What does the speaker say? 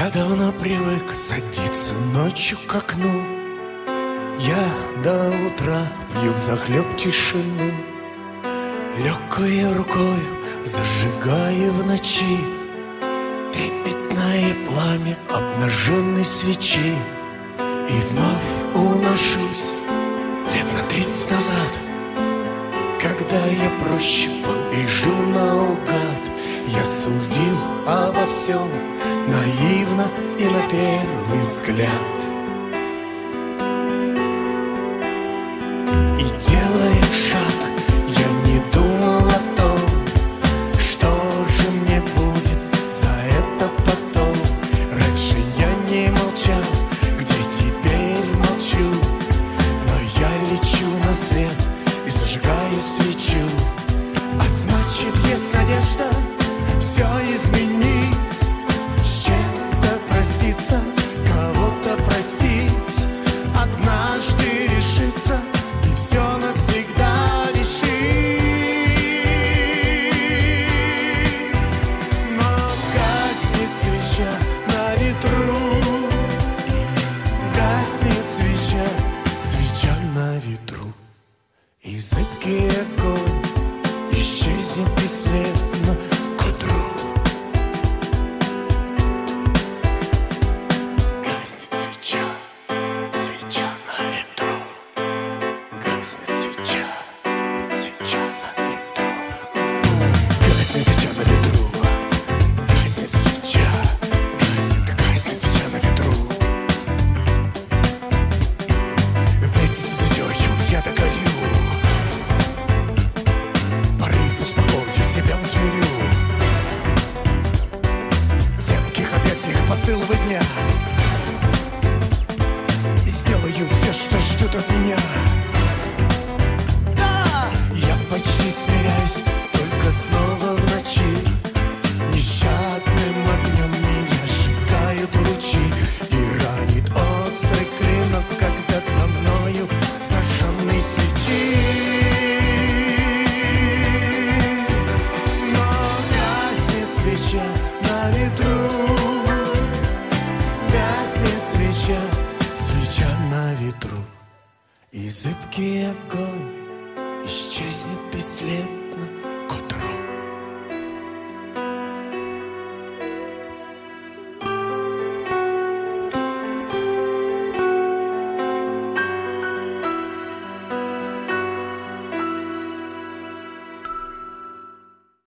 Я давно привык садиться ночью к окну. Я до утра пью взахлеб тишину, легкой рукой зажигая в ночи трепетное пламя обнаженной свечи. И вновь уношусь лет на 30 назад, когда я проще был и жил наугад. Я судил обо всем наивно и на первый взгляд. И делая шаг, я не думал о том, что же мне будет за это потом. Раньше я не молчал, где теперь молчу, но я лечу на свет и зажигаю свечу. А значит, есть надежда все изменить, с чем-то проститься, кого-то простить, однажды решиться и все навсегда решить. Но гаснет свеча на ветру, гаснет свеча, свеча на ветру, и зыбкий огонь исчезнет бесследно к утру. Гаснет свеча, свеча на ветру, гаснет свеча, свеча на ветру. Гаснет свеча на ветру, гаснет свеча, гаснет свеча на ветру. Вместе со свечою я догорю, порыв успокою, себя усмирю. В зябких объятиях постылого дня сделаю все, что ждут от меня. Да, я почти смиряюсь, только снова в ночи нещадным огнем меня сжигают лучи и ранит острый клинок, когда по мною зажженной свечи. Но гаснет свеча на ветру, гаснет свеча, свеча на ветру, и зыбкий огонь исчезнет бесследно